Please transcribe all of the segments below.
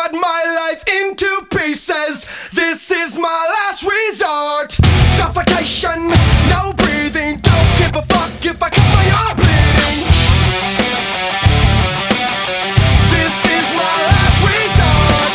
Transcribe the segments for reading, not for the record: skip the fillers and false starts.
cut my life into pieces. This is my last resort. Suffocation, no breathing. Don't give a fuck if I cut my arm bleeding. This is my last resort.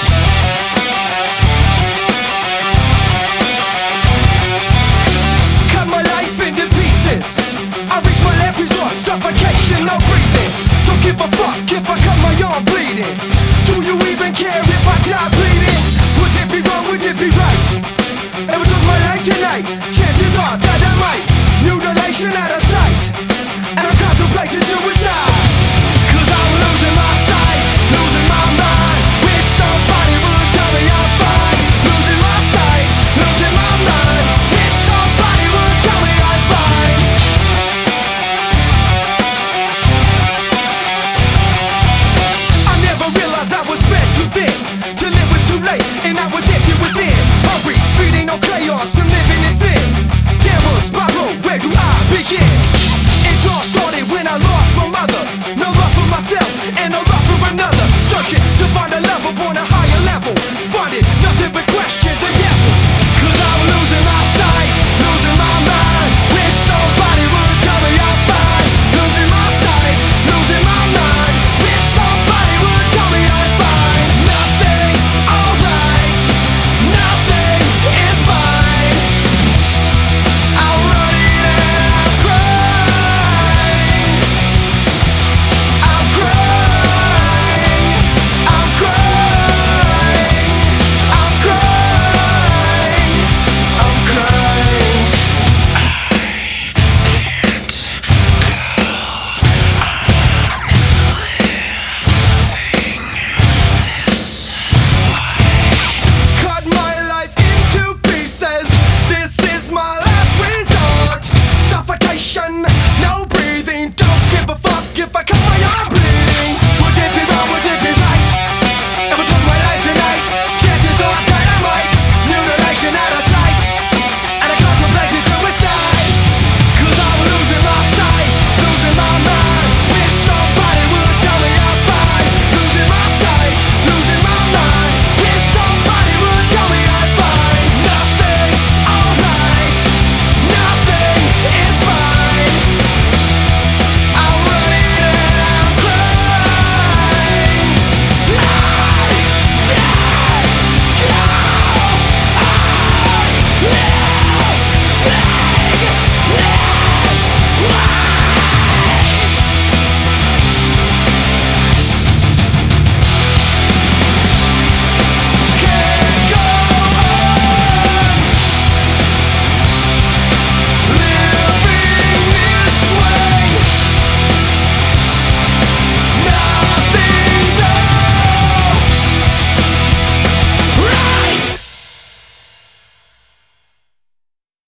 Cut my life into pieces. I reach my last resort. Suffocation, no breathing. Don't give a fuck if I cut my arm bleeding. Do you even care if I die bleeding? Would it be wrong, would it be right? If I took my life tonight, chances are that I might. Mutilation out of sight, and I'm contemplating suicide. Cause I'm losing my sight, losing my mind. Wish somebody would tell me I'm fine. Losing my sight, losing my mind. Wish somebody would tell me I'm fine. I never realized I was spread too thin, till it was too late and I was empty within. Hungry, feeding on chaos and living in sin. Downward spiral, where do I begin? It all started when I lost my mother. No love for myself and no love for another. Searching to find a love upon a higher level. Finding nothing but